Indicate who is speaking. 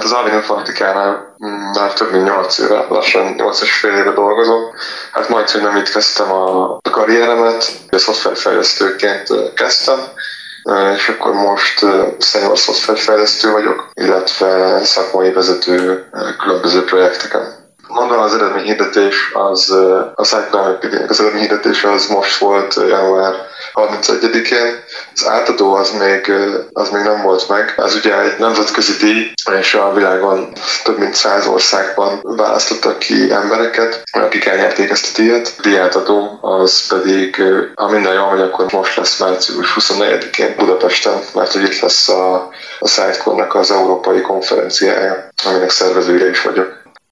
Speaker 1: az Alvin Informatikánál már több mint 8 éve, lassan 8,5 éve dolgozom. Hát majd, hogy nem itt kezdtem a karrieremet, a szoftverfejlesztőként kezdtem, és akkor most senior szoftverfejlesztő vagyok, illetve szakmai vezető különböző projekteken. Maga az eredményhirdetés, a Cycler Marketingnek az eredményhirdetés az most volt január 31-én. Az átadó az még nem volt meg. Ez ugye egy nemzetközi díj, és a világon több mint 100 országban választottak ki embereket, akik elnyerték ezt a díjat. A díjátadó az pedig, ha minden jól megy, akkor most lesz március 24-én Budapesten, mert hogy itt lesz a Sitecore-nak az európai konferenciája, aminek szervezője is vagyok.